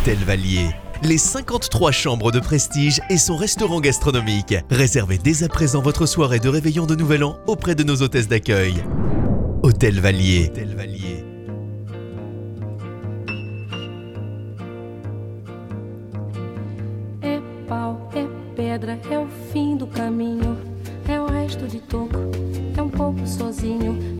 Hôtel Valier. Les 53 chambres de prestige et son restaurant gastronomique. Réservez dès à présent votre soirée de réveillon de Nouvel An auprès de nos hôtesses d'accueil. Hôtel Valier. Hôtel Valier. É pau, é pedra, é o fim do caminho, é o resto de toco, é um pouco sozinho.